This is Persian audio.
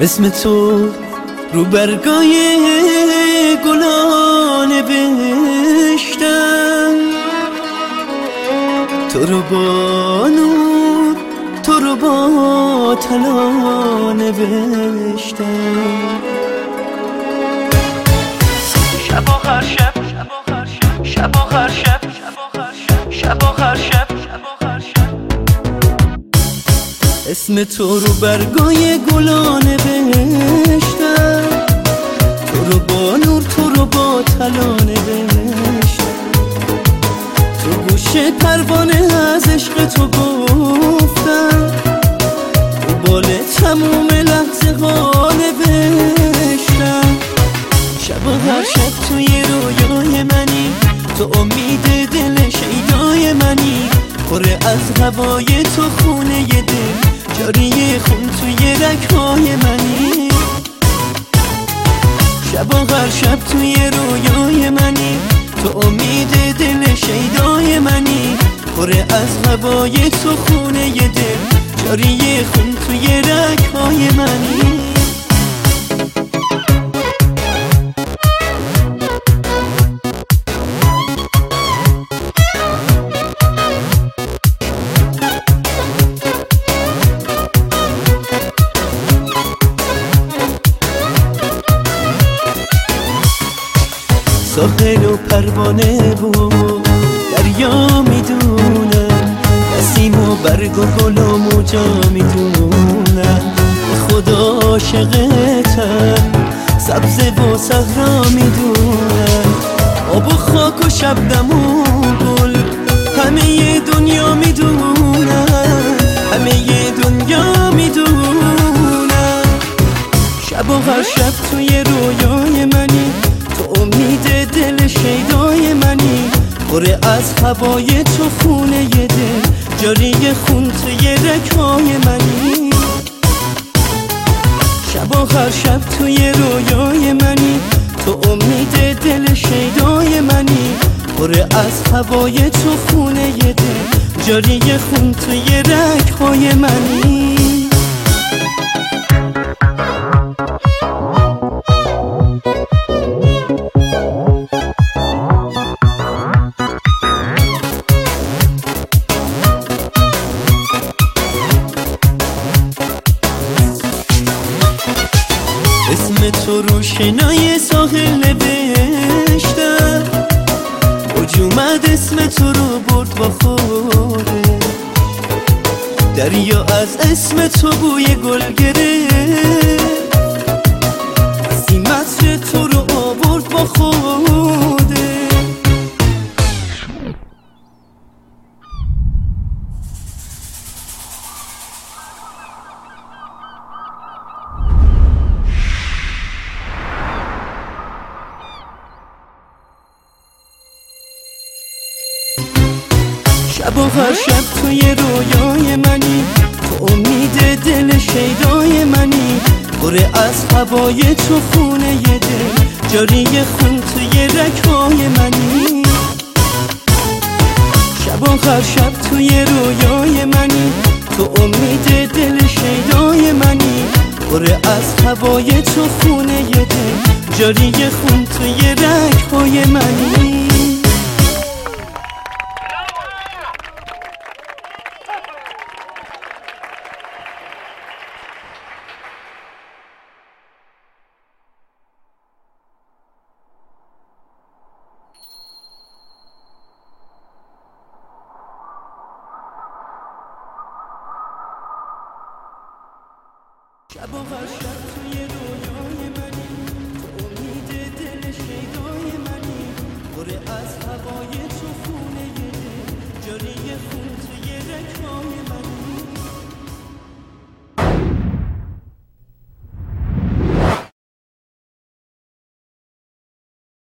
اسم تو رو برگای گلا نوشتم، تو رو با نور، تو رو با طلا نوشتم. شب آخر شب، شب آخر شب، شب آخر شب، اسم تو رو برگای گلا نوشتم، تو رو با نور، تو رو با طلا نوشتم. تو گوش پروانه از عشق تو گفتم، تو بال تموم لحظه ها نوشتم. شب و هر شب توی رویای منی، تو امید دل شیدای منی، پر از هوای تو خونه دل، جاری خون توی رگ‌های منی. شب و هر شب توی رویای منی، تو امید دل شیدای منی، پر از هوای تو خونه دل، جاری خون توی رگ‌های منی. ساحل و پروانه و دریا میدونن، نسیم و برگ و گل و موجا میدونن، به خدا عاشقتن، سبز و صحرا میدونن، آب و خاک و شبنم و گل، همه دنیا میدونن، همه دنیا میدونن. شب و هر شب توی رویای منی، تو امید دل شیدای منی، پر از هوای تو خونه دل، جاری خون توی رگ‌های منی. شب آخر شب توی رویای منی، تو امید دل شیدای منی، پر از هوای تو خونه دل، جاری خون توی رگ‌های منی. اسم تو رو شنای ساحل نوشتم، اوج اومد اسم تو رو برد با خودش، دریا از اسم تو بوی گل گرفت، عظیمت تو رو آورد با خودش. شب و هر شب توی رویای منی، تو امید دل شیدای منی، پر از هوای تو خونه دل، جاری خون توی رگ‌های منی. شب و هر شب توی رویای منی، تو امید دل شیدای منی، پر از هوای تو خونه دل، جاری خون توی رگ‌های منی. شب و هر شب توی رویای منی، تو امید دل شیدای منی، پر از هوای تو خونه دل، جاری خون توی رگ‌های منی.